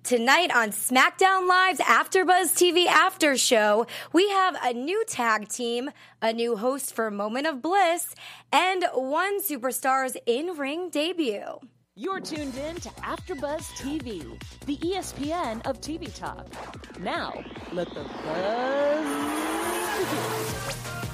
tonight on SmackDown Live's AfterBuzz TV After Show, we have a new tag team, a new host for Moment of Bliss, and one superstar's in-ring debut. You're tuned in to AfterBuzz TV, the ESPN of TV talk. Now, let the buzz begin.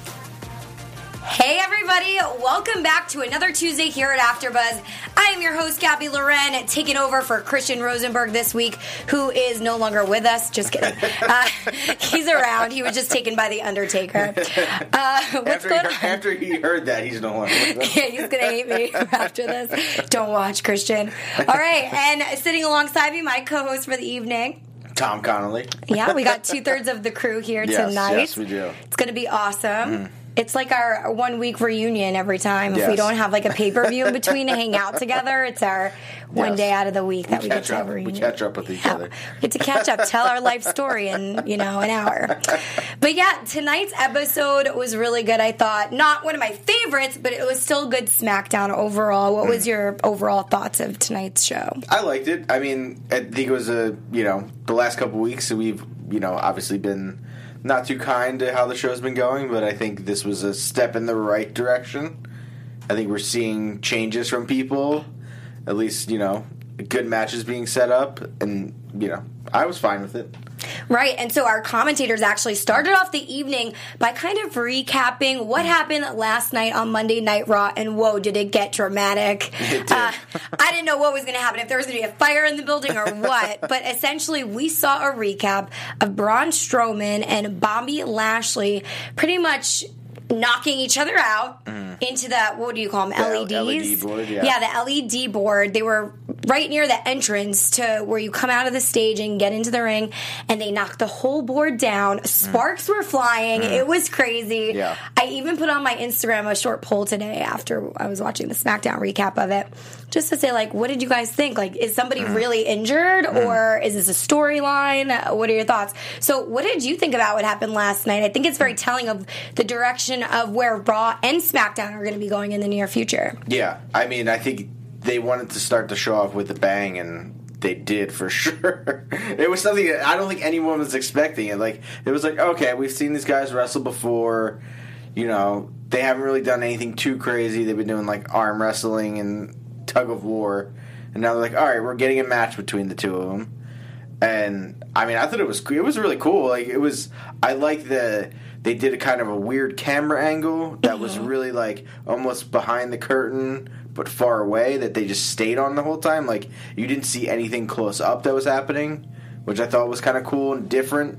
Hey everybody, welcome back to another Tuesday here at AfterBuzz. I am your host, Gabby Loren, taking over for Christian Rosenberg this week, who is no longer with us. Just kidding. He's around. He was just taken by The Undertaker. After he heard that, he's no longer with us. Yeah, he's going to hate me after this. Don't watch, Christian. All right, and sitting alongside me, my co-host for the evening, Tom Connolly. Yeah, we got 2/3 of the crew here tonight. Yes, we do. It's going to be awesome. It's like our 1 week reunion every time. If Yes. we don't have like a pay-per-view in between to hang out together, it's our one day out of the week that we get to have a reunion. We catch up with each other. We get to catch up, tell our life story in, an hour. But yeah, tonight's episode was really good, I thought. Not one of my favorites, but it was still good SmackDown overall. What was your overall thoughts of tonight's show? I liked it. I mean, I think it was the last couple weeks we've, obviously been not too kind to how the show's been going, but I think this was a step in the right direction. I think we're seeing changes from people, at least, good matches being set up, and, I was fine with it. Right, and so our commentators actually started off the evening by kind of recapping what happened last night on Monday Night Raw, and whoa, did it get dramatic. It did. I didn't know what was going to happen, if there was going to be a fire in the building or what, but essentially we saw a recap of Braun Strowman and Bobby Lashley pretty much knocking each other out into the, what do you call them, LEDs? LED board, yeah. Yeah, the LED board. They were right near the entrance to where you come out of the stage and get into the ring, and they knocked the whole board down. Sparks were flying. It was crazy. Yeah. I even put on my Instagram a short poll today after I was watching the SmackDown recap of it, just to say, what did you guys think? Is somebody really injured, or is this a storyline? What are your thoughts? So what did you think about what happened last night? I think it's very telling of the direction of where Raw and SmackDown are going to be going in the near future. Yeah, I mean, I think they wanted to start the show off with a bang, and they did for sure. It was something that I don't think anyone was expecting. It was okay, we've seen these guys wrestle before. They haven't really done anything too crazy. They've been doing arm wrestling and tug of war, and now they're all right, we're getting a match between the two of them. And I mean, I thought it was really cool. I like they did a kind of a weird camera angle that was really almost behind the curtain but far away, that they just stayed on the whole time. You didn't see anything close up that was happening, which I thought was kind of cool and different.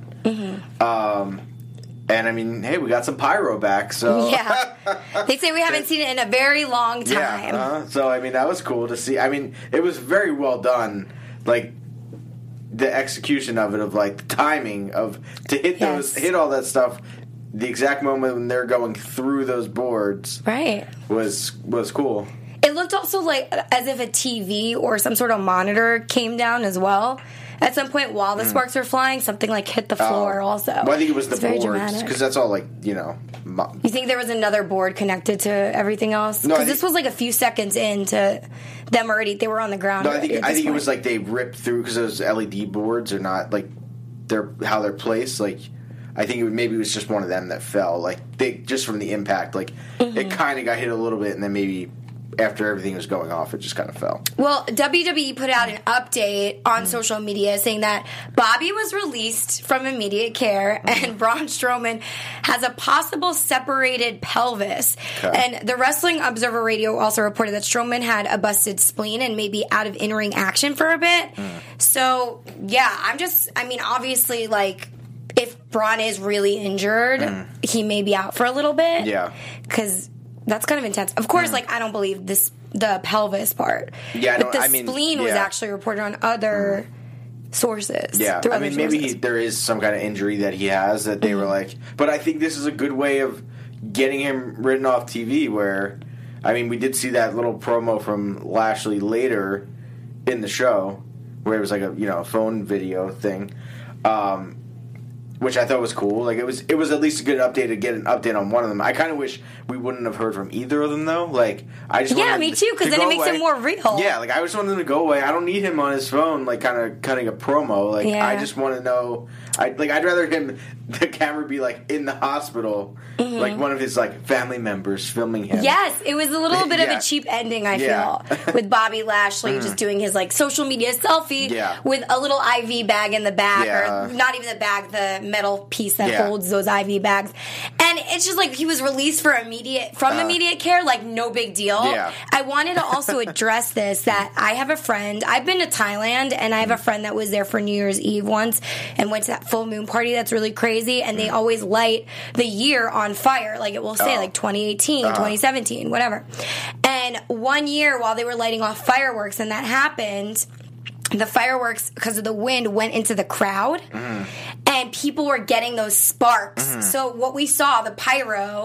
And I mean, hey, we got some pyro back, so yeah. They say we haven't seen it in a very long time. Yeah, so I mean, that was cool to see. I mean, it was very well done. The execution of it, of the timing of to hit all that stuff, the exact moment when they're going through those boards, right, was cool. It looked also as if a TV or some sort of monitor came down as well. At some point, while the sparks were flying, something hit the floor also. Well, I think it was the very boards, because that's all You think there was another board connected to everything else? No, Because this was a few seconds into them already. They were on the ground. No, I think it was they ripped through, because those LED boards are not how they're placed. I think maybe it was just one of them that fell. Just from the impact, it kind of got hit a little bit, and then maybe after everything was going off, it just kind of fell. Well, WWE put out an update on social media saying that Bobby was released from immediate care, and Braun Strowman has a possible separated pelvis. Okay. And the Wrestling Observer Radio also reported that Strowman had a busted spleen and may be out of in-ring action for a bit. So, yeah, obviously, if Braun is really injured, he may be out for a little bit. Yeah. Because that's kind of intense. Of course, I don't believe the pelvis part. Yeah, but the spleen was actually reported on other sources. Yeah, I mean, maybe there is some kind of injury that he has that they were but I think this is a good way of getting him written off TV, where, I mean, we did see that little promo from Lashley later in the show, where it was a phone video thing. which I thought was cool. Like, it was at least a good update to get an update on one of them. I kind of wish we wouldn't have heard from either of them, though. Like, I just wanted me too, because then it makes it more real. Yeah, like, I just wanted them to go away. I don't need him on his phone, like, kind of cutting a promo. Like, I just want to know. I'd rather the camera be, like, in the hospital, like, one of his, like, family members filming him. Yes, it was a little bit of a cheap ending, I feel, with Bobby Lashley just doing his, like, social media selfie with a little IV bag in the back, or not even the bag, the metal piece that holds those IV bags. And it's just like he was released from immediate care, like no big deal. I wanted to also address this, that I have a friend, I've been to Thailand, and I have a friend that was there for New Year's Eve once and went to that full moon party that's really crazy, and they always light the year on fire. Like, it will say like 2018, 2017, whatever. And one year while they were lighting off fireworks and that happened, the fireworks, because of the wind, went into the crowd, and people were getting those sparks. So what we saw, the pyro,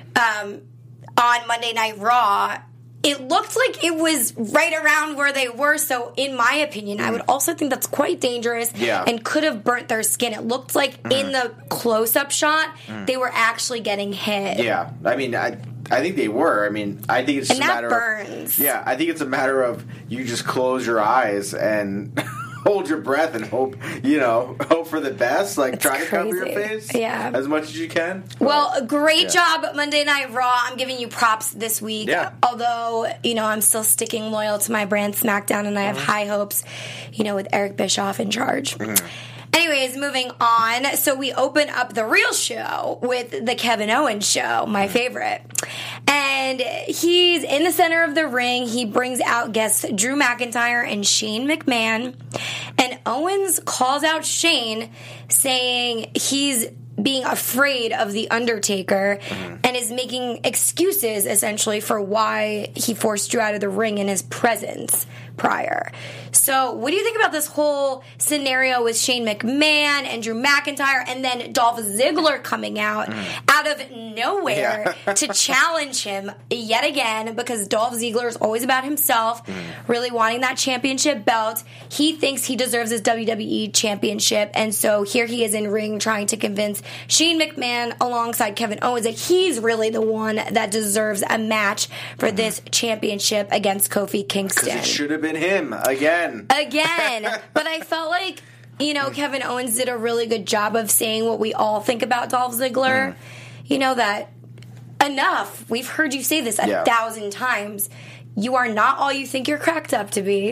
on Monday Night Raw, it looked like it was right around where they were. So in my opinion, I would also think that's quite dangerous and could have burnt their skin. It looked like in the close-up shot, they were actually getting hit. Yeah. I mean, I think they were. I mean, I think it's just a matter burns. I think it's a matter of you just close your eyes and hold your breath and hope for the best. Like, it's try to cover crazy. your face as much as you can. Well, great job, Monday Night Raw. I'm giving you props this week. Although, I'm still sticking loyal to my brand SmackDown, and I have high hopes, with Eric Bischoff in charge. Anyways, moving on. So we open up the real show with the Kevin Owens show, my favorite. And he's in the center of the ring. He brings out guests Drew McIntyre and Shane McMahon. And Owens calls out Shane, saying he's being afraid of The Undertaker and is making excuses, essentially, for why he forced Drew out of the ring in his presence prior. So what do you think about this whole scenario with Shane McMahon and Drew McIntyre, and then Dolph Ziggler coming out of nowhere to challenge him yet again, because Dolph Ziggler is always about himself, really wanting that championship belt. He thinks he deserves his WWE championship, and so here he is in ring trying to convince Shane McMahon alongside Kevin Owens that he's really the one that deserves a match for this championship against Kofi Kingston. Because it should have been him again. But I felt like, Kevin Owens did a really good job of saying what we all think about Dolph Ziggler. That enough. We've heard you say this 1,000 times. You are not all you think you're cracked up to be,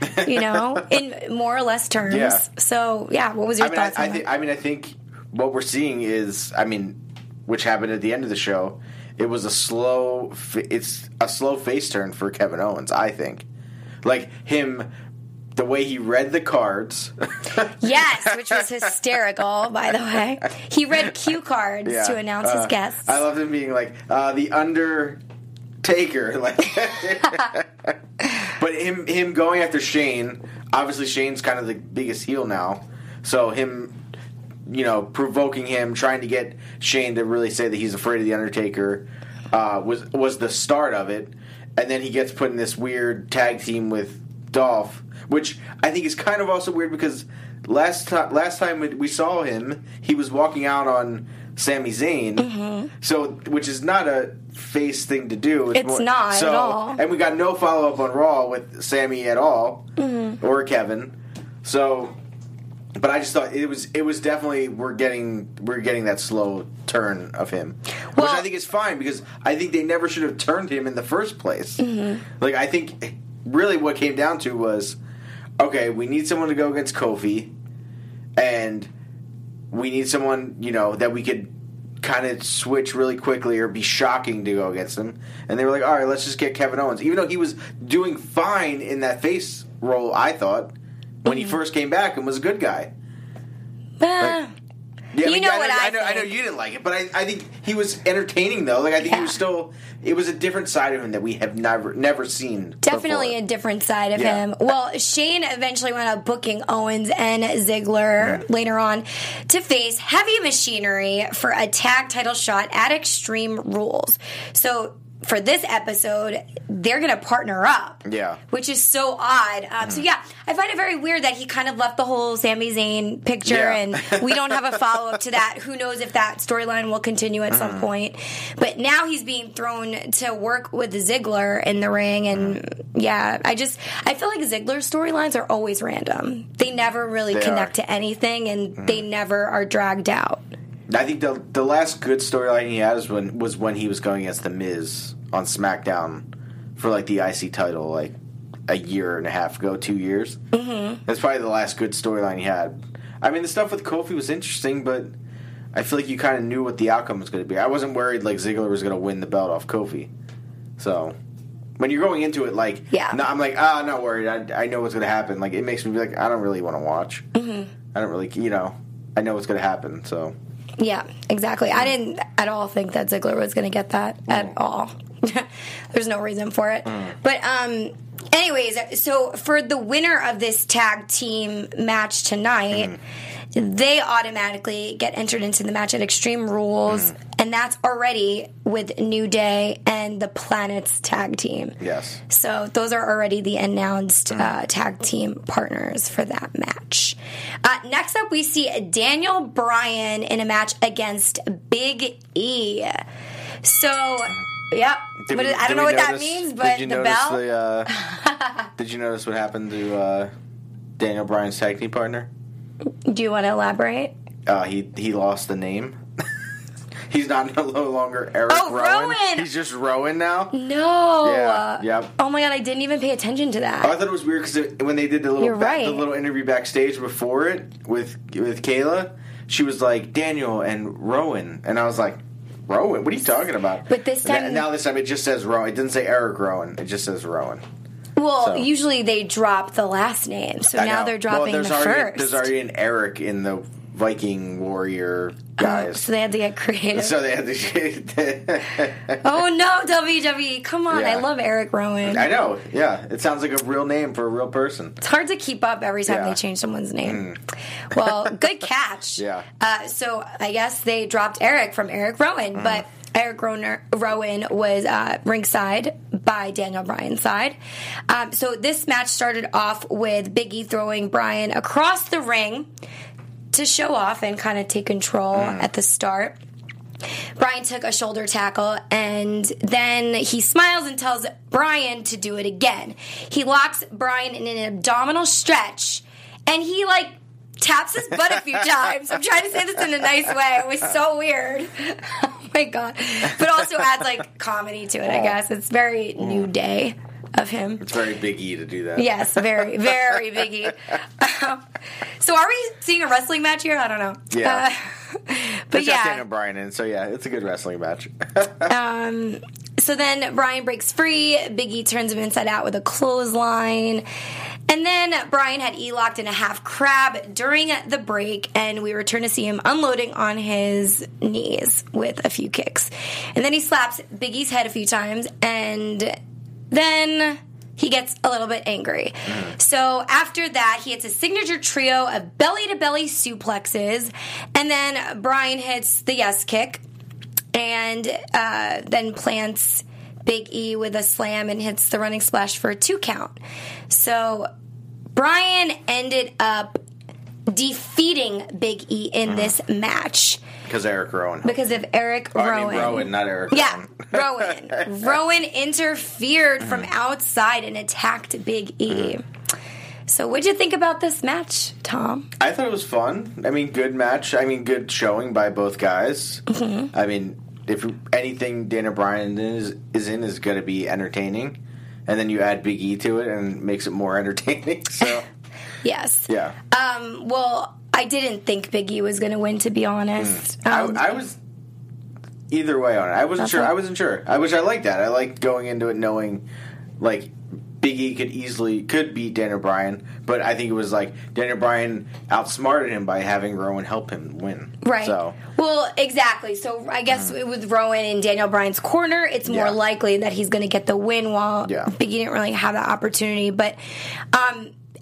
in more or less terms. So, what was your thoughts on that? I think what we're seeing is, which happened at the end of the show, it's a slow face turn for Kevin Owens, I think. Like, the way he read the cards. Yes, which was hysterical, by the way. He read cue cards to announce his guests. I loved him being like, The Undertaker. Like, but him going after Shane, obviously Shane's kind of the biggest heel now. So him, provoking him, trying to get Shane to really say that he's afraid of The Undertaker, was the start of it. And then he gets put in this weird tag team with Dolph, which I think is kind of also weird because last time we saw him, he was walking out on Sami Zayn, so which is not a face thing to do. It's not at all. And we got no follow up on Raw with Sami at all, or Kevin. So, but I just thought it was definitely we're getting that slow turn of him, which I think is fine because I think they never should have turned him in the first place. Like, I think really what came down to was, okay, we need someone to go against Kofi, and we need someone that we could kind of switch really quickly or be shocking to go against him. And they were like, all right, let's just get Kevin Owens, even though he was doing fine in that face role. I thought when he first came back and was a good guy. I know you didn't like it, but I think he was entertaining though. Like, I think he was still. It was a different side of him that we have never seen. Definitely before. A different side of him. Well, Shane eventually wound up booking Owens and Ziggler later on to face Heavy Machinery for a tag title shot at Extreme Rules. So for this episode, they're going to partner up. Yeah. Which is so odd. So, yeah, I find it very weird that he kind of left the whole Sami Zayn picture, and we don't have a follow-up to that. Who knows if that storyline will continue at some point. But now he's being thrown to work with Ziggler in the ring, and, I feel like Ziggler's storylines are always random. They never really connect to anything, and they never are dragged out. I think the last good storyline he had was when he was going against The Miz on SmackDown for like the IC title like a year and a half ago, 2 years. Mm-hmm. That's probably the last good storyline he had. I mean, the stuff with Kofi was interesting, but I feel like you kind of knew what the outcome was going to be. I wasn't worried like Ziggler was going to win the belt off Kofi. So when you're going into it like, no, I'm like, I'm not worried. I know what's going to happen. Like it makes me be like, I don't really want to watch. Mm-hmm. I don't really, I know what's going to happen. So. Yeah, exactly. I didn't at all think that Ziggler was going to get that at all. There's no reason for it. But anyways, so for the winner of this tag team match tonight, they automatically get entered into the match at Extreme Rules, and that's already with New Day and the Planets tag team. Yes. So those are already the announced tag team partners for that match. Next up, we see Daniel Bryan in a match against Big E. So, yep. I don't know what that means, but the bell. Did you notice what happened to Daniel Bryan's tag team partner? Do you want to elaborate? He lost the name. He's no longer Eric Rowan. He's just Rowan now. No. Yeah. Yep. Oh my god, I didn't even pay attention to that. I thought it was weird because when they did the little interview backstage before it with Kayla, she was like Daniel and Rowan, and I was like, Rowan? What are you talking about? But this time, this time it just says Rowan. It didn't say Eric Rowan. It just says Rowan. Well, usually they drop the last name, so now they're dropping the first. There's already an Eric in the Viking Warrior guys. So they had to get creative. To oh no, WWE! Come on, I love Eric Rowan. I know. Yeah, it sounds like a real name for a real person. It's hard to keep up every time they change someone's name. Well, good catch. Yeah. So I guess they dropped Eric from Eric Rowan, but Eric Rowan was ringside by Daniel Bryan's side. So this match started off with Big E throwing Bryan across the ring to show off and kind of take control at the start. Bryan took a shoulder tackle, and then he smiles and tells Bryan to do it again. He locks Bryan in an abdominal stretch, and he, taps his butt a few times. I'm trying to say this in a nice way. It was so weird. Oh, my God. But also adds, comedy to it, I guess. It's very New Day of him. It's very Big E to do that. Yes, very, very Big E. So are we seeing a wrestling match here? I don't know. Yeah. But got Daniel Bryan in, so yeah, it's a good wrestling match. So then Bryan breaks free. Big E turns him inside out with a clothesline. And then Bryan had E-locked in a half crab during the break, and we return to see him unloading on his knees with a few kicks. And then he slaps Big E's head a few times, and then he gets a little bit angry. So after that, he hits a signature trio of belly-to-belly suplexes, and then Bryan hits the yes kick, and then plants Big E with a slam and hits the running splash for a 2 count. So Bryan ended up defeating Big E in this match. Because Eric Rowan. Because of Eric Rowan. I mean Rowan, not Eric Rowan. Rowan interfered from outside and attacked Big E. So what'd you think about this match, Tom? I thought it was fun. I mean, good match. I mean, good showing by both guys. I mean, if anything Daniel Bryan is going to be entertaining. And then you add Big E to it and it makes it more entertaining. So yes. Yeah. Well, I didn't think Big E was going to win, to be honest. I was either way on it. I wasn't sure. I wasn't sure. I liked that. I liked going into it knowing, Big E could beat Daniel Bryan, but I think it was Daniel Bryan outsmarted him by having Rowan help him win. Right. So. Well, exactly. So I guess with Rowan in Daniel Bryan's corner, it's more likely that he's going to get the win while Big E didn't really have that opportunity. But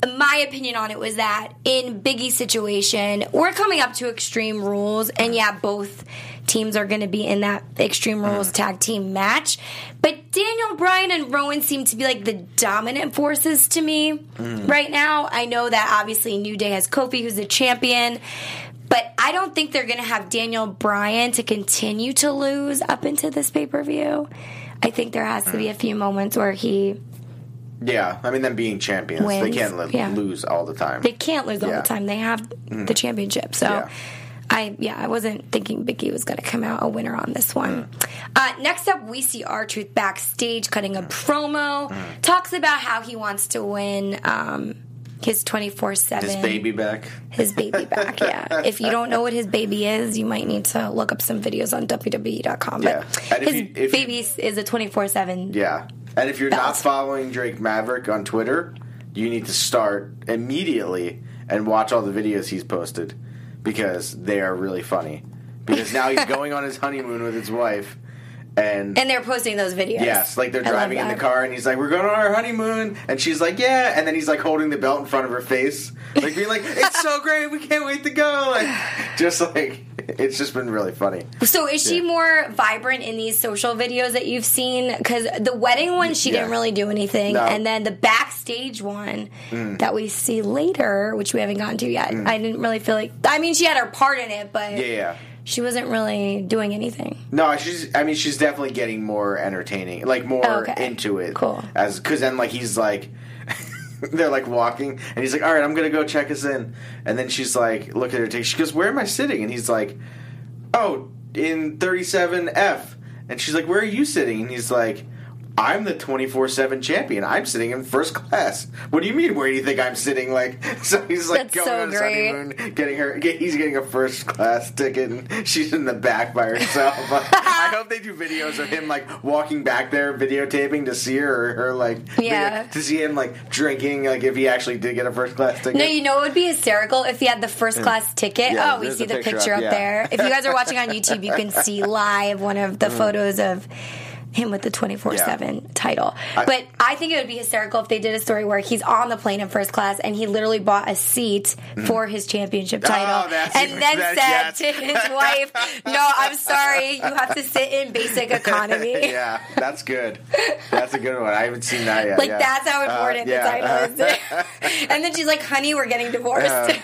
my opinion on it was that in Big E's situation, we're coming up to Extreme Rules, and yeah, both teams are going to be in that Extreme Rules tag team match. But Daniel Bryan and Rowan seem to be like the dominant forces to me right now. I know that obviously New Day has Kofi, who's the champion, but I don't think they're going to have Daniel Bryan to continue to lose up into this pay-per-view. I think there has to be a few moments where he... Yeah, I mean, them being champions, wins. they can't lose all the time. They can't lose all the time. They have the championship. So, I wasn't thinking Big E was going to come out a winner on this one. Next up, we see R-Truth backstage cutting a promo. Talks about how he wants to win his 24/7. His baby back. His baby back, yeah. If you don't know what his baby is, you might need to look up some videos on WWE.com. But his baby is a 24/7. Yeah. And if you're not following Drake Maverick on Twitter, you need to start immediately and watch all the videos he's posted because they are really funny. Because now he's going on his honeymoon with his wife. And they're posting those videos. Yes, like they're driving in the car and he's like, we're going on our honeymoon. And she's like, yeah. And then he's like holding the belt in front of her face. Like being like, it's so great. We can't wait to go. Like, just like, it's just been really funny. So is she more vibrant in these social videos that you've seen? Because the wedding one, she didn't really do anything. No. And then the backstage one that we see later, which we haven't gotten to yet, I didn't really feel like... I mean, she had her part in it, but... Yeah. She wasn't really doing anything. No, she's definitely getting more entertaining, like more into it. Cool. Because then, like, he's like, they're like walking, and he's like, all right, I'm gonna go check us in. And then she's like, look at her ticket. She goes, where am I sitting? And he's like, oh, in 37F. And she's like, where are you sitting? And he's like, I'm the 24/7 champion. I'm sitting in first class. What do you mean? Where do you think I'm sitting? Like, so he's like going on his honeymoon, he's getting a first class ticket, and she's in the back by herself. I hope they do videos of him like walking back there, videotaping to see her like to see him like drinking, like if he actually did get a first class ticket. No, you know it would be hysterical if he had the first class ticket. Yeah, we see the picture up there. If you guys are watching on YouTube, you can see live one of the photos of him with the 24/7 title. But I think it would be hysterical if they did a story where he's on the plane in first class and he literally bought a seat for his championship title and then said to his wife, no, I'm sorry, you have to sit in basic economy. Yeah, that's good. That's a good one. I haven't seen that yet. Like, that's how important the title is. And then she's like, honey, we're getting divorced.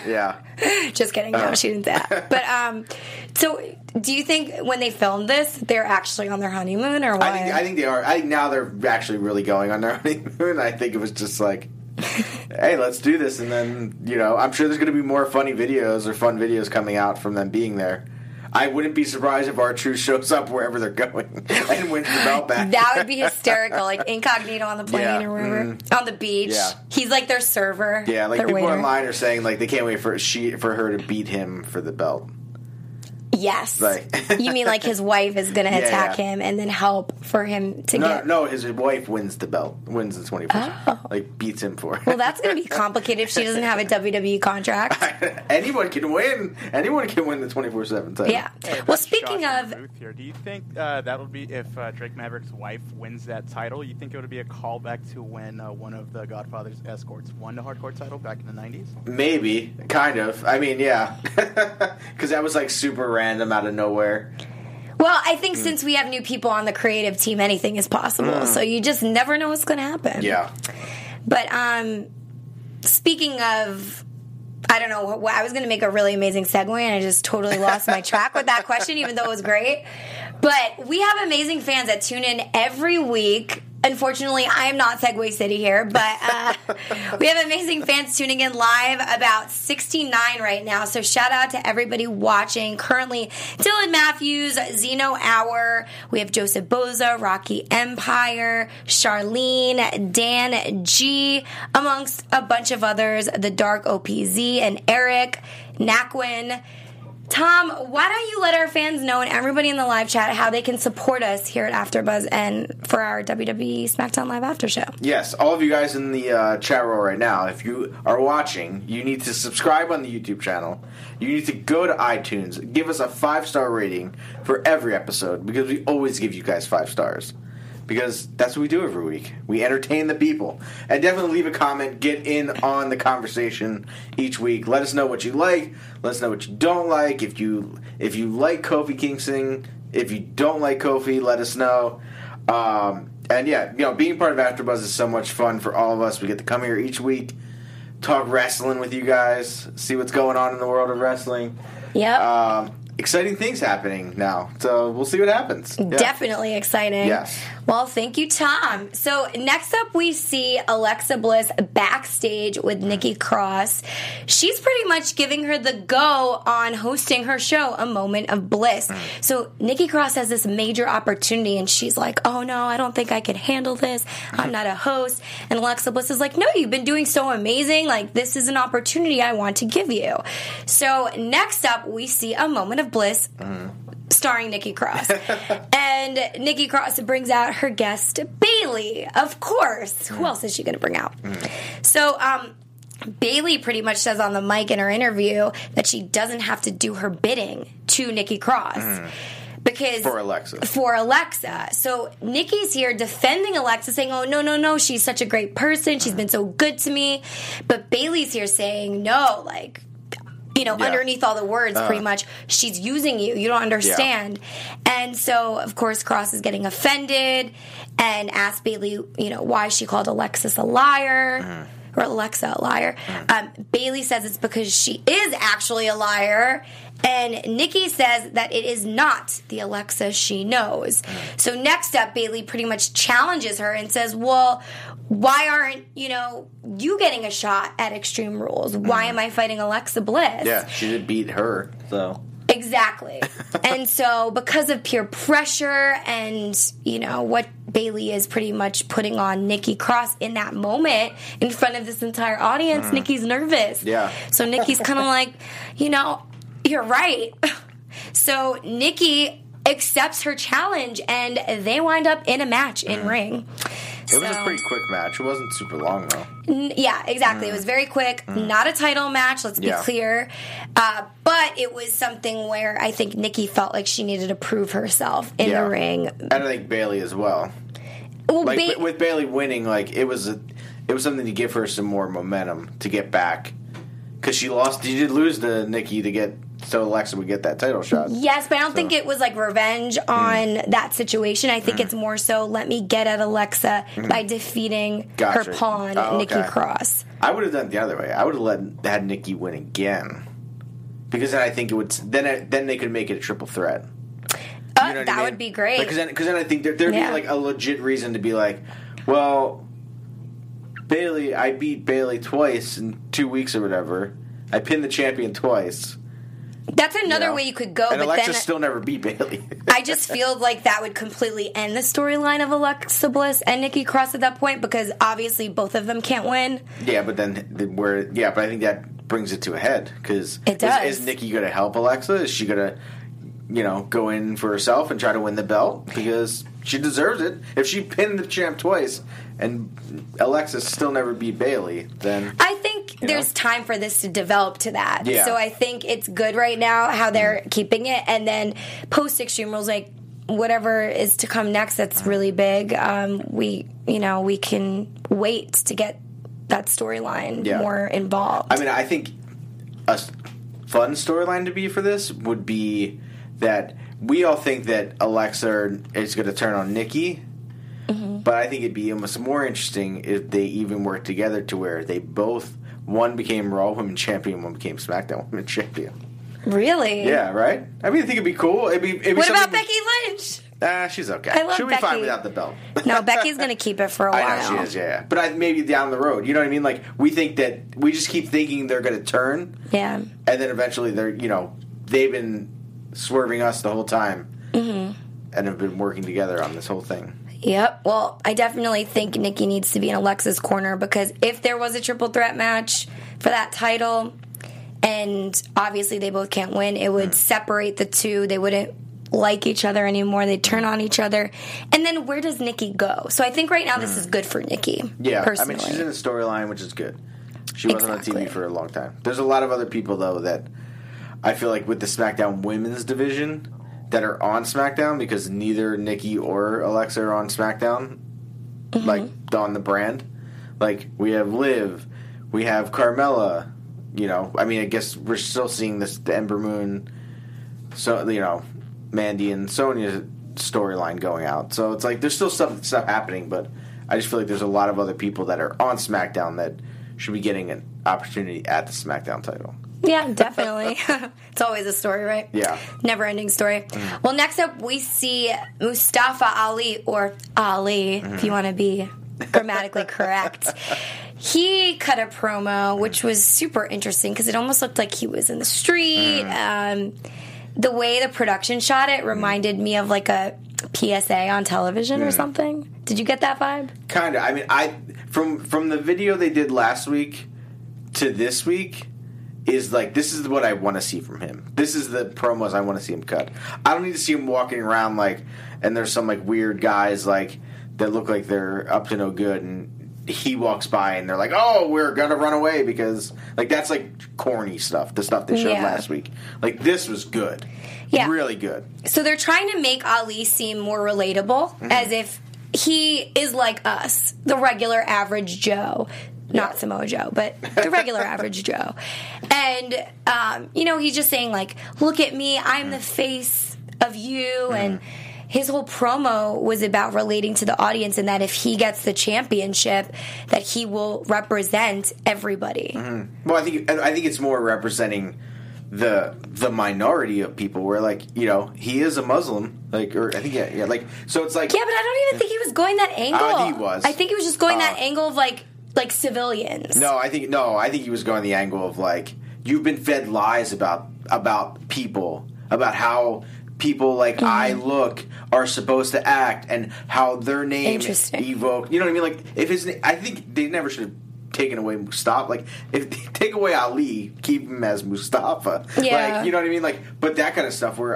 Just kidding. No, she didn't say that. But, so... Do you think when they filmed this, they're actually on their honeymoon, or what? I think they are. I think now they're actually really going on their honeymoon. I think it was just like, hey, let's do this. And then, I'm sure there's going to be more funny videos or fun videos coming out from them being there. I wouldn't be surprised if R-Truth shows up wherever they're going and wins the belt back. That would be hysterical. Like incognito on the plane or wherever. On the beach. Yeah. He's like their server. Yeah, like people online are saying like they can't wait for her to beat him for the belt. Yes. You mean like his wife is going to attack him and then help for him to get... No, his wife wins the belt. Wins the 24/7. Like, beats him for it. Well, that's going to be complicated if she doesn't have a WWE contract. Anyone can win. Anyone can win the 24/7 title. Yeah. Well, speaking of... Here. Do you think that would be, if Drake Maverick's wife wins that title, you think it would be a callback to when one of the Godfather's escorts won the hardcore title back in the 90s? Maybe. Kind of. I mean, yeah. Because that was like super random out of nowhere. Well, I think since we have new people on the creative team, anything is possible. So you just never know what's going to happen. Yeah. But speaking of, I don't know, I was going to make a really amazing segue and I just totally lost my track with that question, even though it was great. But we have amazing fans that tune in every week. Unfortunately, I am not Segway City here, but we have amazing fans tuning in live, about 69 right now. So shout out to everybody watching. Currently, Dylan Matthews, Zeno Hour. We have Joseph Boza, Rocky Empire, Charlene, Dan G, amongst a bunch of others, The Dark OPZ, and Eric, Naquin. Tom, why don't you let our fans know and everybody in the live chat how they can support us here at AfterBuzz and for our WWE SmackDown Live After Show? Yes, all of you guys in the chat room right now, if you are watching, you need to subscribe on the YouTube channel. You need to go to iTunes, give us a 5-star rating for every episode because we always give you guys 5 stars. because that's what we do every week. We entertain the people. And definitely leave a comment. Get in on the conversation each week. Let us know what you like. Let us know what you don't like. If you like Kofi Kingston, if you don't like Kofi, let us know. And yeah, being part of AfterBuzz is so much fun for all of us. We get to come here each week, talk wrestling with you guys, see what's going on in the world of wrestling. Yep. Exciting things happening now, so we'll see what happens. Yeah. Definitely exciting. Yes. Well, thank you, Tom. So next up, we see Alexa Bliss backstage with Nikki Cross. She's pretty much giving her the go on hosting her show, A Moment of Bliss. So Nikki Cross has this major opportunity, and she's like, oh no, I don't think I could handle this. I'm not a host. And Alexa Bliss is like, no, you've been doing so amazing. Like, this is an opportunity I want to give you. So next up, we see A Moment of Bliss, starring Nikki Cross. And Nikki Cross brings out her guest, Bayley, of course. Who else is she going to bring out? So, Bayley pretty much says on the mic in her interview that she doesn't have to do her bidding to Nikki Cross. Because For Alexa. So Nikki's here defending Alexa, saying, oh, no, she's such a great person. She's been so good to me. But Bayley's here saying, no, like, underneath all the words, pretty much, she's using you. You don't understand. Yeah. And so, of course, Cross is getting offended and asks Bayley, why she called Alexis a liar. Or Alexa a liar. Bayley says it's because she is actually a liar. And Nikki says that it is not the Alexa she knows. So next up, Bayley pretty much challenges her and says, well, why aren't, you getting a shot at Extreme Rules? Why am I fighting Alexa Bliss? Yeah, she did beat her, so... Exactly. And so because of peer pressure and, what Bayley is pretty much putting on Nikki Cross in that moment in front of this entire audience, Nikki's nervous. Yeah. So Nikki's kind of like, you're right. So Nikki accepts her challenge and they wind up in a match in ring. It was a pretty quick match. It wasn't super long, though. Yeah, exactly. It was very quick. Not a title match, let's be clear. But it was something where I think Nikki felt like she needed to prove herself in the ring. And I think Bayley as well. Well, with Bayley winning, it was something to give her some more momentum to get back. Because she did lose to Nikki to get... So Alexa would get that title shot. Yes, but I don't think it was revenge on that situation. I think it's more so let me get at Alexa by defeating her pawn, Nikki Cross. I would have done it the other way. I would have had Nikki win again, because then I think it would. Then they could make it a triple threat. That would be great. Because then I think there'd be a legit reason to be like, well, Bayley, I beat Bayley twice in 2 weeks or whatever. I pinned the champion twice. That's another way you could go. And but Alexa then still never beat Bayley. I just feel like that would completely end the storyline of Alexa Bliss and Nikki Cross at that point, because obviously both of them can't win. Yeah, but then but I think that brings it to a head, because it does. Is Nikki going to help Alexa? Is she going to go in for herself and try to win the belt? Because she deserves it. If she pinned the champ twice and Alexa still never beat Bayley, then I think there's time for this to develop to that. Yeah. So I think it's good right now how they're keeping it, and then post Extreme Rules, whatever is to come next that's really big, we can wait to get that storyline more involved. I mean, I think a fun storyline to be for this would be that we all think that Alexa is going to turn on Nikki, but I think it'd be almost more interesting if they even worked together to where they both, one became Raw Women's Champion, one became SmackDown Women's Champion. Really? Yeah, right? I mean, I think it'd be cool. It'd be what about Becky Lynch? She's okay. I love She'll be Becky. fine without the belt. No, Becky's going to keep it for a while. I know she is, yeah. But maybe down the road. You know what I mean? We think that we just keep thinking they're going to turn. Yeah. And then eventually they've been swerving us the whole time. And have been working together on this whole thing. Yep. Well, I definitely think Nikki needs to be in Alexa's corner, because if there was a triple threat match for that title, and obviously they both can't win, it would separate the two. They wouldn't like each other anymore. They'd turn on each other. And then where does Nikki go? So I think right now this is good for Nikki. Yeah. Personally. I mean, she's in a storyline, which is good. She wasn't on TV for a long time. There's a lot of other people, though, that I feel like with the SmackDown women's division, that are on SmackDown because neither Nikki or Alexa are on SmackDown, like on the brand. Like we have Liv, we have Carmella. You know, I mean, I guess we're still seeing the Ember Moon, so Mandy and Sonya storyline going out. So it's like there's still stuff happening, but I just feel like there's a lot of other people that are on SmackDown that should be getting an opportunity at the SmackDown title. Yeah, definitely. It's always a story, right? Yeah. Never-ending story. Well, next up we see Mustafa Ali, or Ali, if you want to be grammatically correct. He cut a promo, which was super interesting because it almost looked like he was in the street. The way the production shot it reminded me of like a PSA on television or something. Did you get that vibe? Kind of. I mean, from the video they did last week to this week is like, this is what I want to see from him. This is the promos I want to see him cut. I don't need to see him walking around like, and there's some like weird guys like that look like they're up to no good, and he walks by and they're like, oh, we're gonna run away because like that's like corny stuff, the stuff they showed last week. Like this was good. Yeah. Really good. So they're trying to make Ali seem more relatable, as if he is like us, the regular average Joe. Not Samoa Joe, but the regular average Joe. And, he's just saying, like, look at me, I'm the face of you. And his whole promo was about relating to the audience and that if he gets the championship, that he will represent everybody. Well, I think it's more representing the minority of people where, like, he is a Muslim. Like, or I think, like, so it's like... Yeah, but I don't even think he was going that angle. I think he was. I think he was just going that angle of, like civilians. No, I think he was going the angle of like you've been fed lies about people, about how people like I look are supposed to act and how their name evoke. You know what I mean? Like if his I think they never should have taken away Mustafa. Like if they take away Ali, keep him as Mustafa. Yeah. Like you know what I mean? Like but that kind of stuff where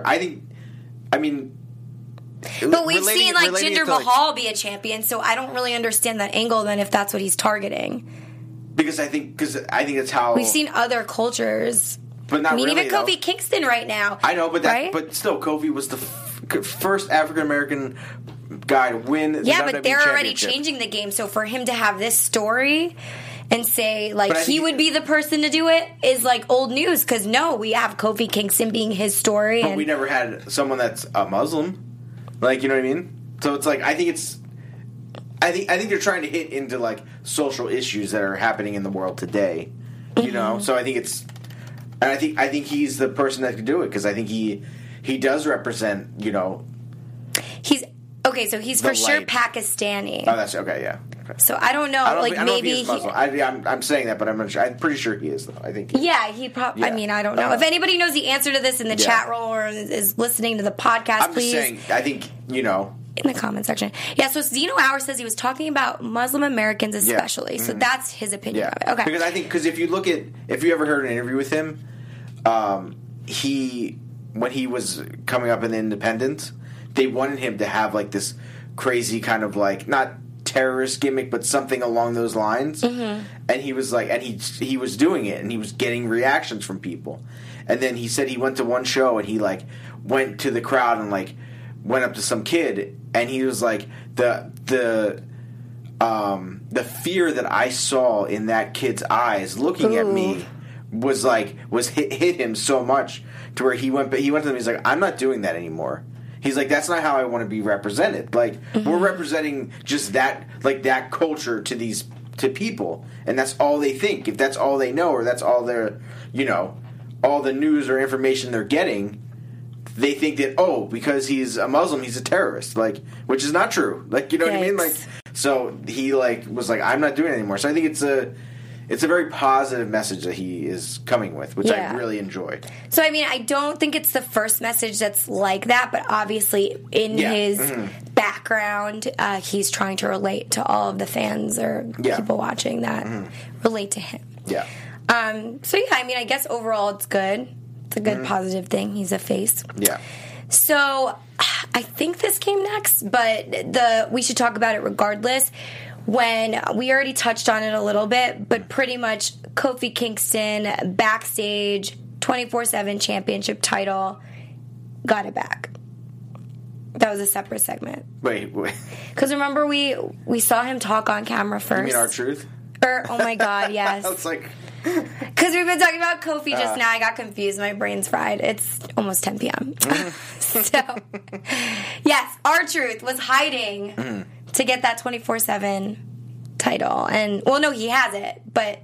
but we've seen like Jinder Mahal be a champion, so I don't really understand that angle then if that's what he's targeting. Because I think it's how we've seen other cultures. But not really, even Kofi Kingston right now. I know, but but still, Kofi was the first African American guy to win the WWE but they're already changing the game, so for him to have this story and say like he would be the person to do it is like old news because we have Kofi Kingston being his story, but we never had someone that's a Muslim. Like, you know what I mean? So it's like I think they're trying to hit into like social issues that are happening in the world today. You know, so I think I think he's the person that could do it because I think he does represent. He's okay. So he's for sure Pakistani. Oh, that's okay. Yeah. Okay. So I don't know. I don't know maybe if he's Muslim. I'm saying that, but I'm not sure. I'm pretty sure he is though. I think. He probably. Yeah. I mean, I don't know. If anybody knows the answer to this in the chat room or is listening to the podcast, please. I'm just saying. I think in the comment section. Yeah. So Zeno Hour says he was talking about Muslim Americans especially. So that's his opinion of it. Okay. Because if you ever heard an interview with him, when he was coming up in the Independent, they wanted him to have like this crazy kind of like not terrorist gimmick, but something along those lines. And he was like, and he was doing it, and he was getting reactions from people. And then he said he went to one show, and he like went to the crowd and like went up to some kid, and he was like the fear that I saw in that kid's eyes looking at me was hit him so much to where he went to them. He's like, I'm not doing that anymore. He's like, that's not how I want to be represented. Like we're representing just that, like that culture to people, and that's all they think. If that's all they know, or that's all their, all the news or information they're getting, they think that because he's a Muslim, he's a terrorist. Like, which is not true. Like, you know what I mean? Like, so he was like, I'm not doing it anymore. So I think it's a very positive message that he is coming with, which I really enjoy. So, I mean, I don't think it's the first message that's like that, but obviously in his background, he's trying to relate to all of the fans or people watching that relate to him. Yeah. I mean, I guess overall it's good. It's a good positive thing. He's a face. Yeah. So, I think this came next, but we should talk about it regardless. When we already touched on it a little bit, but pretty much Kofi Kingston backstage 24/7 championship title got it back. That was a separate segment. Wait. Because remember, we saw him talk on camera first. You mean R-Truth? Oh my God, yes. I was like... Because we've been talking about Kofi just now. I got confused. My brain's fried. It's almost 10 p.m. So, yes, R-Truth was hiding to get that 24/7 title. And, well, no, he has it. But,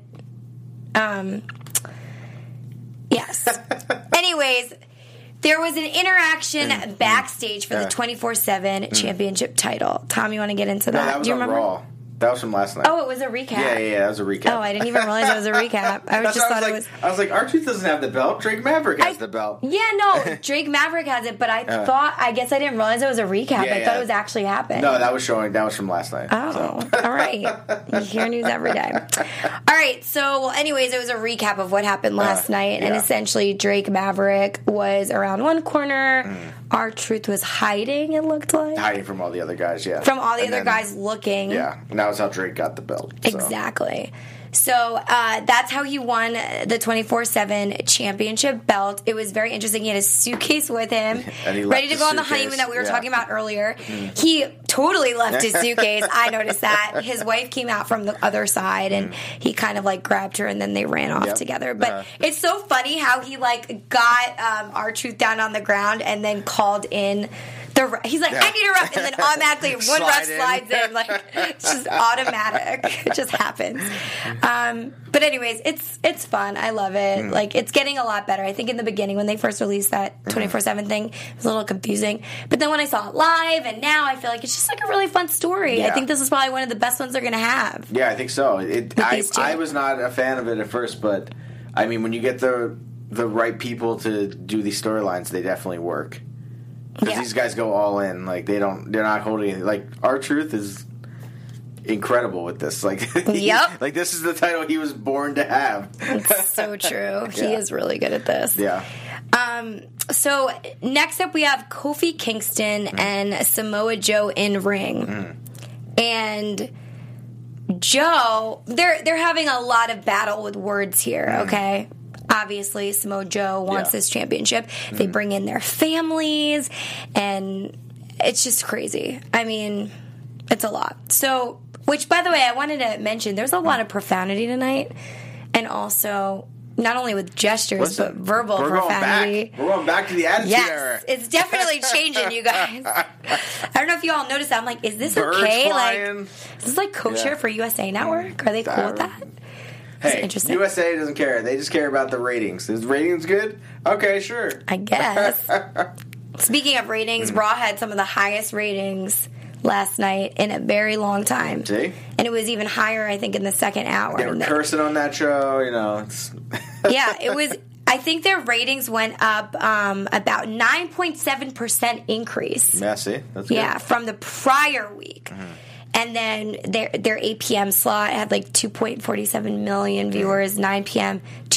yes. Anyways, there was an interaction backstage for the 24/7 championship title. Tom, you want to get into that? No, that was Do you on remember? Raw. That was from last night. Oh, it was a recap. Yeah, that was a recap. Oh, I didn't even realize it was a recap. I That's just why thought it was. I was like, R-Truth doesn't have the belt. Drake Maverick has the belt. Yeah, no, Drake Maverick has it, but I guess I didn't realize it was a recap. I thought it was actually happening. No, that was from last night. Oh, all right. You hear news every day. All right, so, anyways, it was a recap of what happened last night, and essentially Drake Maverick was around one corner. R-Truth was hiding, it looked like. Hiding from all the other guys, yeah. From all the other guys looking. Yeah, and that was how Drake got the belt. So. Exactly. So that's how he won the 24/7 championship belt. It was very interesting. He had his suitcase with him, and he ready left to go on the suitcase. honeymoon that we were talking about earlier. He totally left his suitcase. I noticed that. His wife came out from the other side, and he kind of like grabbed her, and then they ran off together. But it's so funny how he like got R-Truth down on the ground and then called in. He's like, I need a ref, and then automatically one ref slides in. Like, it's just automatic. It just happens. But anyways, it's fun. I love it. Like, it's getting a lot better. I think in the beginning when they first released that 24/7 thing, it was a little confusing. But then when I saw it live, and now I feel like it's just like a really fun story. Yeah. I think this is probably one of the best ones they're going to have. Yeah, I think so. these two. I was not a fan of it at first, but I mean, when you get the right people to do these storylines, they definitely work. Because these guys go all in. Like, they're not holding anything. Like, R-Truth is incredible with this. Like, like, this is the title he was born to have. It's so true. He is really good at this. Yeah. So next up we have Kofi Kingston and Samoa Joe in ring. And Joe, they're having a lot of battle with words here, okay? Obviously, Samoa Joe wants this championship. They bring in their families, and it's just crazy. I mean, it's a lot. So, which, by the way, I wanted to mention, there's a lot of profanity tonight, and also not only with gestures, but verbal profanity. We're going back to the Attitude Era. It's definitely changing, you guys. I don't know if you all noticed that. I'm like, is this Birds okay? flying. Like, is this like kosher for USA Network? Are they cool with that? Hey, interesting. USA doesn't care. They just care about the ratings. Is the ratings good? Okay, sure. I guess. Speaking of ratings, Raw had some of the highest ratings last night in a very long time. See? And it was even higher, I think, in the second hour. They were cursing on that show, you know. It's yeah, it was. I think their ratings went up about 9.7% increase. Yeah, see? That's good. Yeah, from the prior week. And then their 8 p.m. slot had like 2.47 million viewers. 9 p.m.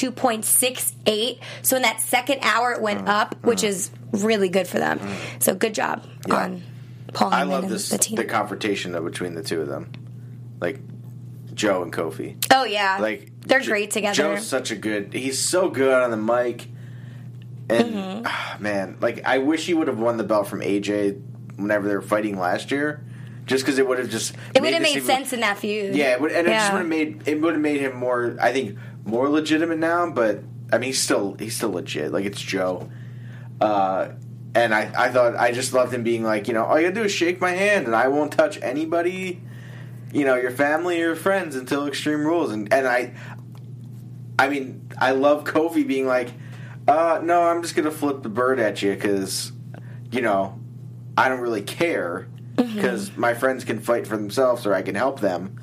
2.68. So in that second hour, it went up, which is really good for them. So good job on Paul Heyman I love and this, the team. the confrontation between the two of them. Like, Joe and Kofi. Oh, yeah. Like, they're great together. Joe's he's so good on the mic. And, man, like, I wish he would have won the belt from AJ whenever they were fighting last year. Just because it would have just... It would have made sense in that feud. Yeah, it would have made him more, I think, more legitimate now, but, I mean, he's still legit. Like, it's Joe. And I just loved him being like, you know, all you gotta do is shake my hand and I won't touch anybody, you know, your family or your friends until Extreme Rules. And I mean, I love Kofi being like, no, I'm just gonna flip the bird at you because, you know, I don't really care because my friends can fight for themselves or I can help them.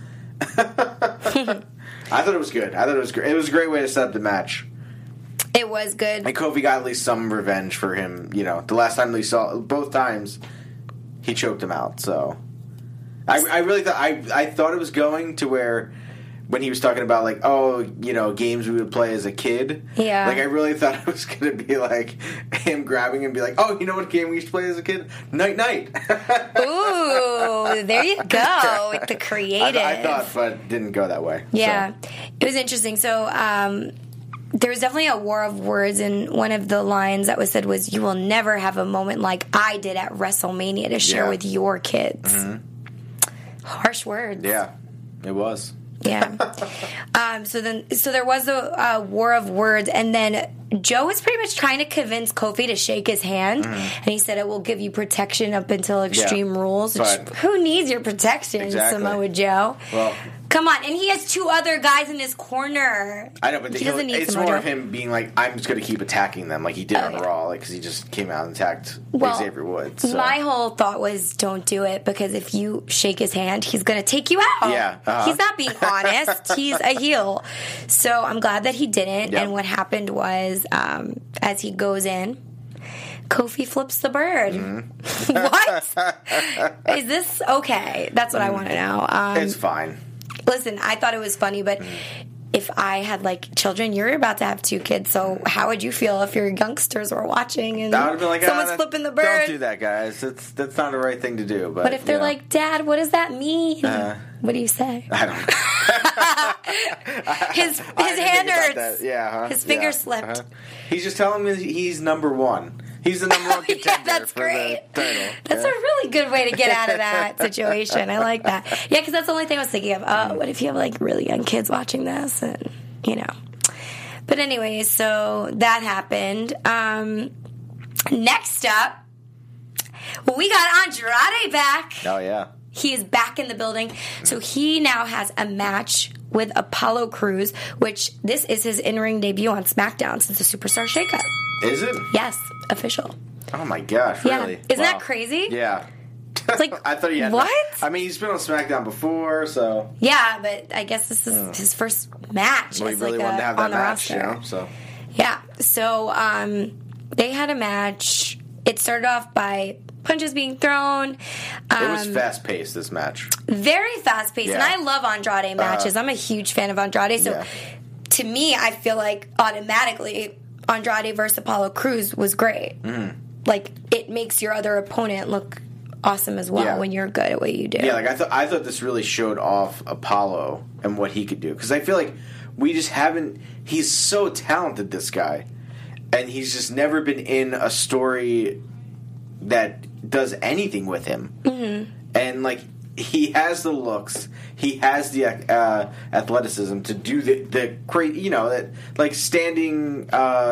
I thought it was good. I thought it was great. It was a great way to set up the match. It was good. And Kofi got at least some revenge for him. You know, the last time we saw, both times, he choked him out. So, I really thought I thought it was going to where when he was talking about like, oh, you know, games we would play as a kid. Yeah. Like I really thought it was going to be like him grabbing him and be like, oh, you know what game we used to play as a kid? Night Night. Ooh, there you go with the creative. I thought, but didn't go that way. Yeah, so. It was interesting. So. there was definitely a war of words, and one of the lines that was said was, "You will never have a moment like I did at WrestleMania to share with your kids." Harsh words. Yeah, it was. Yeah. So there was a war of words, and then Joe was pretty much trying to convince Kofi to shake his hand, and he said it will give you protection up until Extreme Rules. Which, who needs your protection, Samoa Joe? Well, come on, and he has 2 other guys in his corner. I know, but he doesn't need it's Samoa more Joe. of him being like, I'm just going to keep attacking them, like he did on Raw, like because he just came out and attacked Xavier Woods. So. My whole thought was, don't do it, because if you shake his hand, he's going to take you out. Yeah, he's not being honest. He's a heel. So I'm glad that he didn't. Yep. And what happened was, as he goes in, Kofi flips the bird. What? Is this okay? That's what I want to know. It's fine. Listen, I thought it was funny, but if I had children, you're about to have 2 kids, so how would you feel if your youngsters were watching and I would be like, someone's flipping the bird? Don't do that, guys. That's not the right thing to do. But if they're like, Dad, what does that mean? What do you say? I don't know. his hand hurts. Yeah, his finger slipped. He's just telling me he's number 1. He's the number 1 contender that's for great. the title. That's a really good way to get out of that situation. I like that. Yeah, because that's the only thing I was thinking of. Oh, what if you have really young kids watching this, and But anyway, so that happened. Next up, we got Andrade back. Oh yeah. He is back in the building. So he now has a match with Apollo Crews, which this is his in-ring debut on SmackDown since the Superstar Shakeup. Is it? Yes, official. Oh my gosh, Yeah. really? Isn't that crazy? Yeah. It's like, I thought he had what? I mean, he's been on SmackDown before, so Yeah, but I guess this is his first match. we as really wanted to have on that the match, roster. So Yeah. So they had a match. It started off by punches being thrown. it was fast paced. This match, Very fast paced, and Yeah. I love Andrade matches. I'm a huge fan of Andrade, so Yeah. to me, I feel like automatically Andrade versus Apollo Crews was great. It makes your other opponent look awesome as well Yeah. when you're good at what you do. yeah. I thought this really showed off Apollo and what he could do, because I feel like we just haven't. He's so talented, this guy, and he's just never been in a story that does anything with him. And he has the looks, he has the athleticism to do the crazy, that standing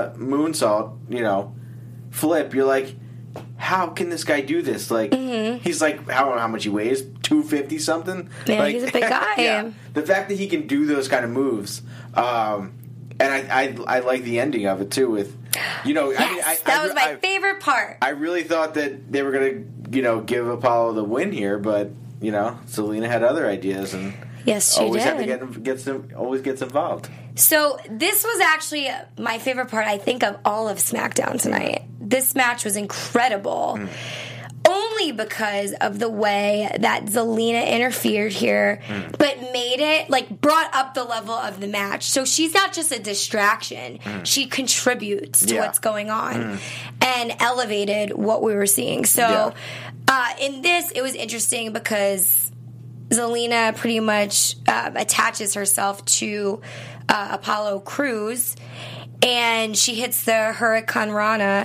moonsault, flip. You're like, how can this guy do this? He's how much he weighs, 250 something. Yeah, he's a big guy. Yeah, the fact that he can do those kind of moves, and I like the ending of it too. With Yes, that was my favorite part. I really thought that they were gonna, give Apollo the win here, but Zelina had other ideas, and Yes, she always did. always gets involved. So this was actually my favorite part, I think, of all of SmackDown tonight. This match was incredible. Only because of the way that Zelina interfered here, but made it, brought up the level of the match. So she's not just a distraction. She contributes to what's going on and elevated what we were seeing. So in this, it was interesting because Zelina pretty much attaches herself to Apollo Crews, and she hits the Hurricane Rana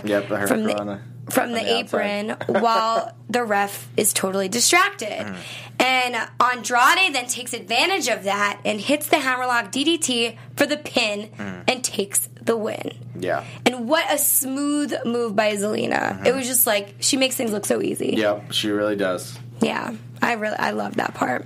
from the apron while the ref is totally distracted. And Andrade then takes advantage of that and hits the hammerlock DDT for the pin and takes the win. Yeah. And what a smooth move by Zelina. It was just she makes things look so easy. Yep, she really does. Yeah, I love that part.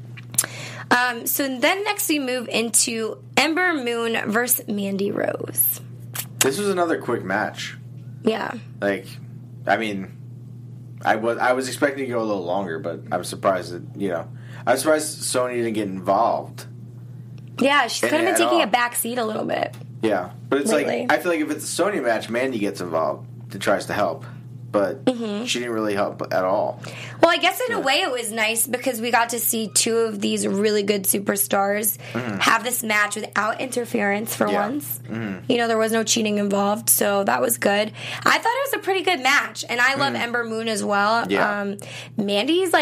So then next we move into Ember Moon versus Mandy Rose. This was another quick match. Yeah. I mean, I was expecting to go a little longer, but I was surprised that I was surprised Sony didn't get involved. Yeah, she's kind of been at taking all. a back seat a little bit. Yeah, but it's Lately. I feel like if it's a Sony match, Mandy gets involved and tries to help, but she didn't really help at all. Well, I guess in a way it was nice because we got to see 2 of these really good superstars have this match without interference for once. There was no cheating involved, so that was good. I thought it was a pretty good match, and I love Ember Moon as well. Yeah. Mandy's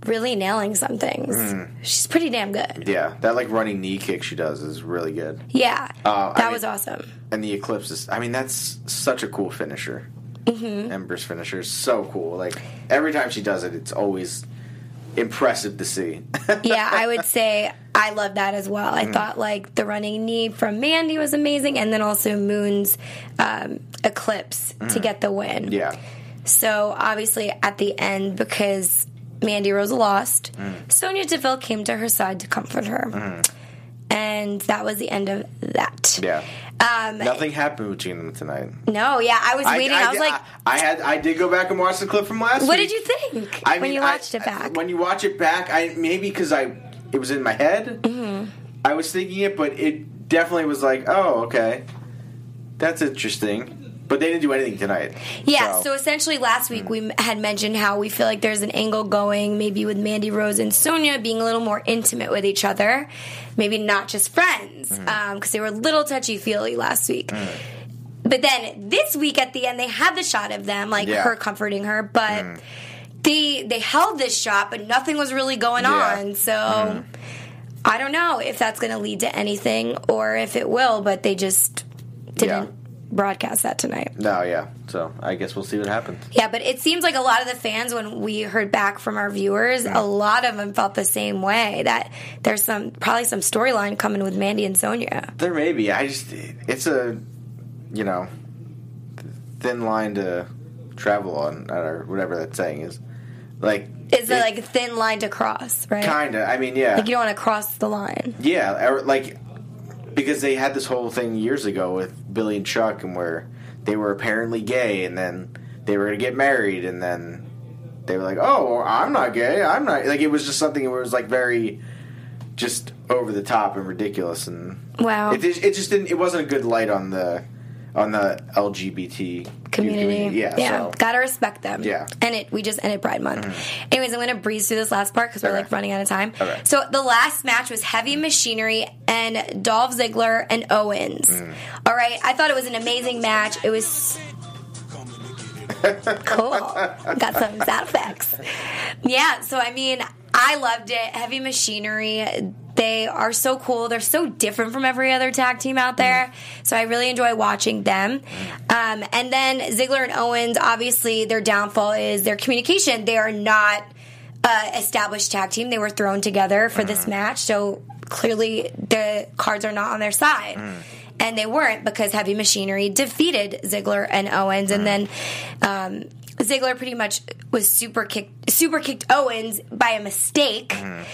really nailing some things. She's pretty damn good. Yeah, that like running knee kick she does is really good. Yeah, that was awesome. And the Eclipse is, I mean, that's such a cool finisher. Ember's finisher is so cool. Like, every time she does it, it's always impressive to see. Yeah, I would say I love that as well. I thought, like, the running knee from Mandy was amazing, and then also Moon's Eclipse to get the win. Yeah. So, obviously, at the end, because Mandy Rose lost, Sonya Deville came to her side to comfort her. And that was the end of that. Yeah. Nothing happened between them tonight. No, yeah, I was waiting. I was like, I did go back and watch the clip from last week. what did you think when you watched it back? When you watch it back, maybe because it was in my head. I was thinking it, but it definitely was like, oh, okay, that's interesting. But they didn't do anything tonight. Yeah, so essentially last week we had mentioned how we feel like there's an angle going maybe with Mandy Rose and Sonya being a little more intimate with each other. Maybe not just friends, because they were a little touchy-feely last week. But then this week at the end, they had the shot of them, like her comforting her, but they held this shot, but nothing was really going on. So I don't know if that's going to lead to anything or if it will, but they just didn't broadcast that tonight. No, yeah. So I guess we'll see what happens. Yeah, but it seems like a lot of the fans, when we heard back from our viewers, a lot of them felt the same way, that there's probably some storyline coming with Mandy and Sonya. There may be. It's a, thin line to travel on, or whatever that saying is. Like, it's like a thin line to cross, right? Kinda. I mean, yeah. Like, you don't want to cross the line. Yeah, like, because they had this whole thing years ago with Billy and Chuck, and where they were apparently gay, and then they were going to get married, and then they were like, oh, I'm not gay, I'm not. Like, it was just something where it was, like, very just over the top and ridiculous, and wow. It just didn't, it wasn't a good light on the LGBT community. Yeah. So. Gotta respect them. Yeah. And we just ended Pride Month. Anyways, I'm going to breeze through this last part because we're like running out of time. Okay. So the last match was Heavy Machinery and Dolph Ziggler and Owens. All right. I thought it was an amazing match. It was cool. Got some sound effects. Yeah. So, I mean, I loved it. Heavy Machinery, they are so cool. They're so different from every other tag team out there. So I really enjoy watching them. And then Ziggler and Owens, obviously their downfall is their communication. They are not established tag team. They were thrown together for this match. So clearly the cards are not on their side. And they weren't, because Heavy Machinery defeated Ziggler and Owens. And then Ziggler pretty much was super kicked Owens by a mistake.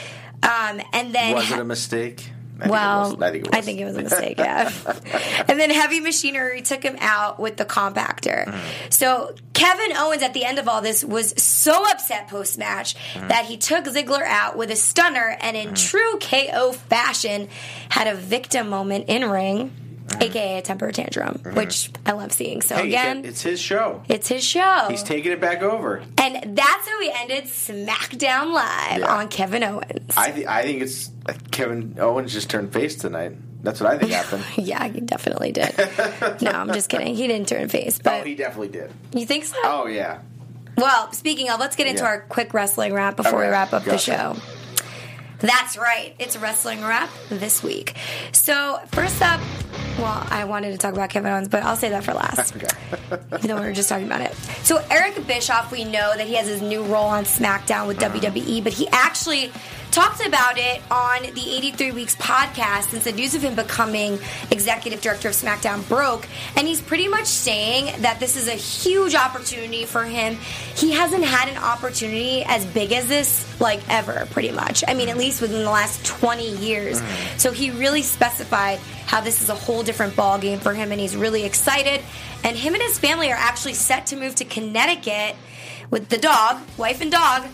And then was it a mistake? I think it was a mistake, yeah. And then Heavy Machinery took him out with the compactor. So Kevin Owens at the end of all this was so upset post-match that he took Ziggler out with a stunner, and in true KO fashion had a victim moment in ring. AKA a temper tantrum, which I love seeing. So again, it's his show. It's his show. He's taking it back over. And that's how we ended SmackDown Live on Kevin Owens. I think it's Kevin Owens just turned face tonight. That's what I think happened. Yeah, he definitely did. No, I'm just kidding. He didn't turn face. But he definitely did. You think so? Oh, yeah. Well, speaking of, let's get into our quick wrestling wrap before we wrap up the show. That's right. It's Wrestling Wrap this week. So, first up, well, I wanted to talk about Kevin Owens, but I'll say that for last. Okay. Even though we were just talking about it. So, Eric Bischoff, we know that he has his new role on SmackDown with WWE, but he actually talked about it on the 83 Weeks podcast since the news of him becoming executive director of SmackDown broke. And he's pretty much saying that this is a huge opportunity for him. He hasn't had an opportunity as big as this, like, ever, pretty much. I mean, at least within the last 20 years. So he really specified how this is a whole different ball game for him, and he's really excited. And him and his family are actually set to move to Connecticut with the dog, wife and dog,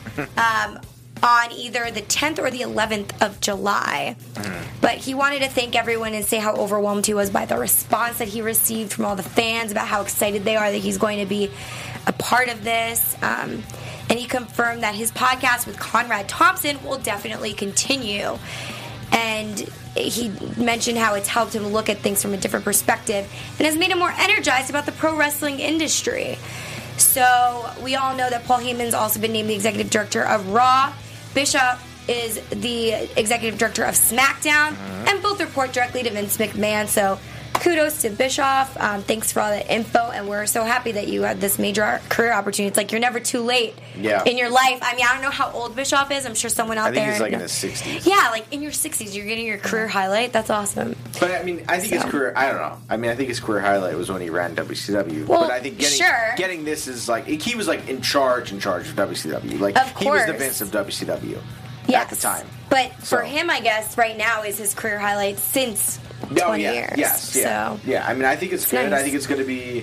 on either the 10th or the 11th of July. But he wanted to thank everyone and say how overwhelmed he was by the response that he received from all the fans about how excited they are that he's going to be a part of this. And he confirmed that his podcast with Conrad Thompson will definitely continue. And he mentioned how it's helped him look at things from a different perspective and has made him more energized about the pro wrestling industry. So we all know that Paul Heyman's also been named the executive director of Raw. Bischoff is the executive director of SmackDown, and both report directly to Vince McMahon. So kudos to Bischoff. Thanks for all the info, and we're so happy that you had this major career opportunity. It's like you're never too late in your life. I mean, I don't know how old Bischoff is. I'm sure someone out there. I think he's like in his 60s. Yeah, like in your 60s, you're getting your career highlight. That's awesome. But I mean, I think his career. I don't know. I mean, I think his career highlight was when he ran WCW. Well, but I think getting this is like he was like in charge of WCW. Like of course. He was the Vince of WCW at the time. But for him, I guess right now is his career highlight since 20 years. Yes, yeah. So, yeah, I mean, I think it's good. Nice. I think it's going to be.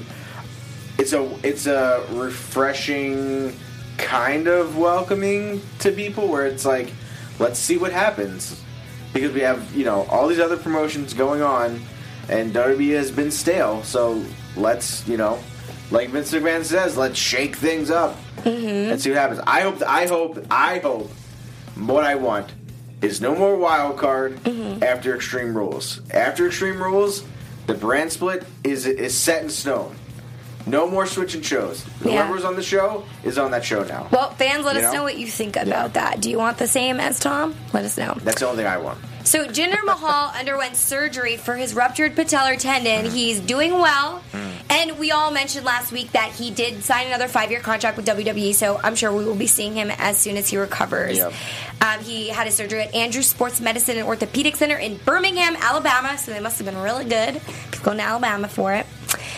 It's a refreshing kind of welcoming to people where it's like, let's see what happens, because we have all these other promotions going on, and WWE has been stale. So let's like Vince McMahon says, let's shake things up and see what happens. I hope. What I want is no more wild card after Extreme Rules. After Extreme Rules, the brand split is set in stone. No more switching shows. Whoever's on the show is on that show now. Well, fans, let us know what you think about that. Do you want the same as Tom? Let us know. That's the only thing I want. So Jinder Mahal underwent surgery for his ruptured patellar tendon. He's doing well. And we all mentioned last week that he did sign another 5-year contract with WWE, so I'm sure we will be seeing him as soon as he recovers. Yep. He had his surgery at Andrews Sports Medicine and Orthopedic Center in Birmingham, Alabama, so they must have been really good. He's going to Alabama for it.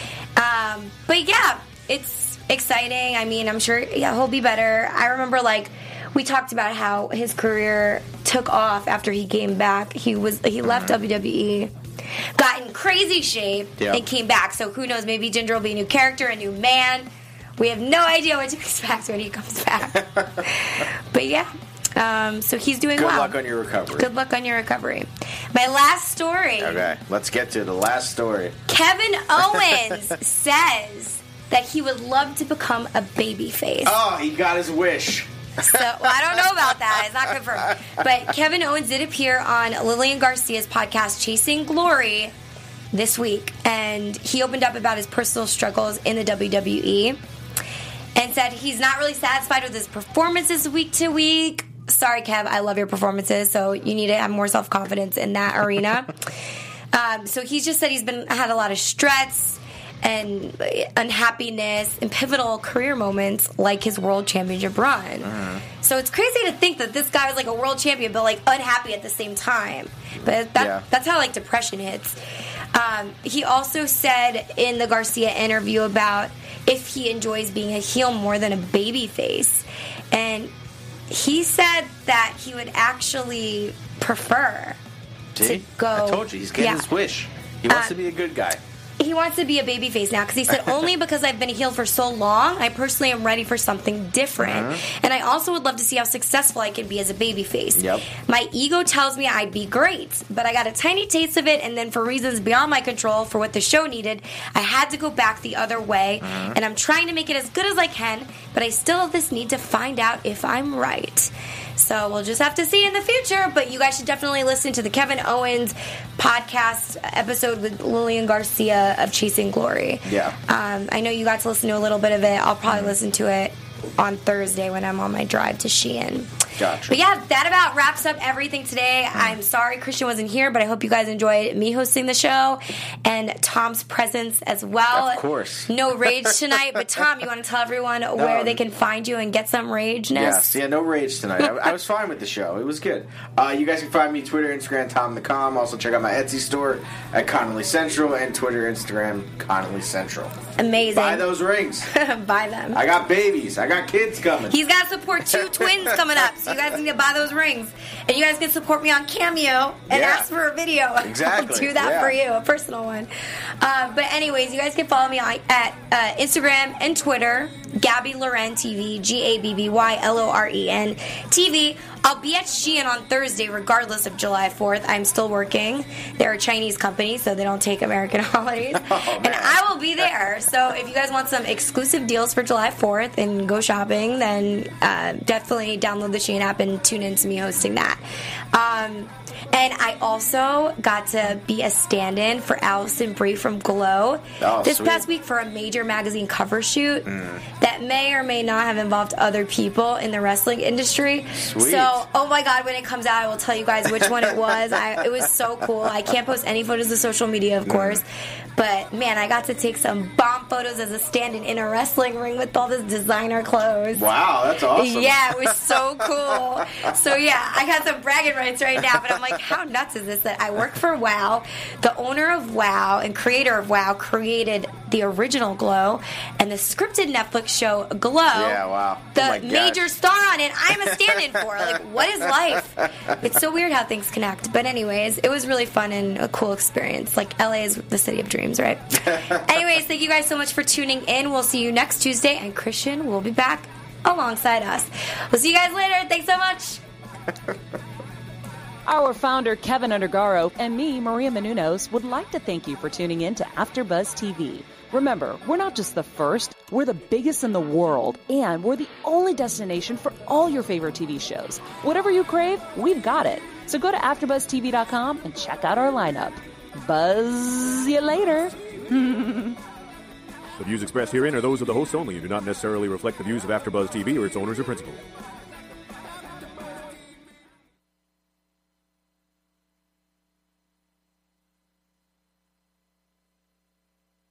But yeah, it's exciting. I mean, I'm sure he'll be better. I remember, we talked about how his career took off after he came back. He left WWE, got in crazy shape, and came back. So who knows? Maybe Jinder will be a new character, a new man. We have no idea what to expect when he comes back. But yeah. So he's doing well. Good luck on your recovery. Good luck on your recovery. My last story. Okay, let's get to the last story. Kevin Owens says that he would love to become a babyface. Oh, he got his wish. So, I don't know about that. It's not confirmed. But Kevin Owens did appear on Lillian Garcia's podcast, Chasing Glory, this week. And he opened up about his personal struggles in the WWE and said he's not really satisfied with his performances week to week. Sorry, Kev, I love your performances, so you need to have more self-confidence in that arena. So he just said he's had a lot of stress and unhappiness and pivotal career moments like his world championship run. So it's crazy to think that this guy was like a world champion but like unhappy at the same time. But that's how like depression hits. He also said in the Garcia interview about if he enjoys being a heel more than a baby face. And he said that he would actually prefer to go. I told you, he's getting his wish. He wants to be a good guy. He wants to be a babyface now because he said, only because I've been a heel for so long, I personally am ready for something different. And I also would love to see how successful I can be as a babyface. Yep. My ego tells me I'd be great, but I got a tiny taste of it, and then for reasons beyond my control, for what the show needed, I had to go back the other way. And I'm trying to make it as good as I can, but I still have this need to find out if I'm right. So we'll just have to see in the future, but you guys should definitely listen to the Kevin Owens podcast episode with Lillian Garcia of Chasing Glory. Yeah. I know you got to listen to a little bit of it. I'll probably listen to it on Thursday when I'm on my drive to Shein. Gotcha. But yeah, that about wraps up everything today. I'm sorry Christian wasn't here, but I hope you guys enjoyed me hosting the show and Tom's presence as well. Of course. No rage tonight, but Tom, you want to tell everyone where they can find you and get some rageness? Yes, no rage tonight. I was fine with the show. It was good. You guys can find me Twitter, Instagram, TomTheCom. Also check out my Etsy store at Connolly Central and Twitter, Instagram, Connolly Central. Amazing. Buy those rings. Buy them. I got babies. I got kids coming. He's got to support 2 twins coming up, so you guys need to buy those rings. And you guys can support me on Cameo and ask for a video. Exactly. I'll do that for you, a personal one. But anyways, you guys can follow me at Instagram and Twitter, Gabby Loren TV, GabbyLoren TV. I'll be at Shein on Thursday regardless of July 4th. I'm still working. They're a Chinese company, so they don't take American holidays. And I will be there. So if you guys want some exclusive deals for July 4th and go shopping, then definitely download the Shein app and tune in to me hosting that. And I also got to be a stand-in for Allison Brie from Glow this past week for a major magazine cover shoot that that may or may not have involved other people in the wrestling industry. Sweet. So, oh my God, when it comes out, I will tell you guys which one it was. It was so cool. I can't post any photos to social media, of course. But, man, I got to take some bomb photos as a stand-in in a wrestling ring with all this designer clothes. Wow, that's awesome. Yeah, it was so cool. So, yeah, I got some bragging rights right now, but I'm like, how nuts is this that I work for WoW? The owner of WoW and creator of WoW created the original Glow and the scripted Netflix show Glow. Yeah, wow. The Oh my gosh. major star on it, I'm a stand-in for. Like, what is life? It's so weird how things connect. But anyways, it was really fun and a cool experience. Like, LA is the city of dreams, right? Anyways, thank you guys so much for tuning in. We'll see you next Tuesday, and Christian will be back alongside us. We'll see you guys later. Thanks so much. Our founder, Kevin Undergaro, and me, Maria Menounos, would like to thank you for tuning in to AfterBuzz TV. Remember, we're not just the first, we're the biggest in the world, and we're the only destination for all your favorite TV shows. Whatever you crave, we've got it. So go to AfterBuzzTV.com and check out our lineup. Buzz you later. The views expressed herein are those of the hosts only and do not necessarily reflect the views of AfterBuzz TV or its owners or principals.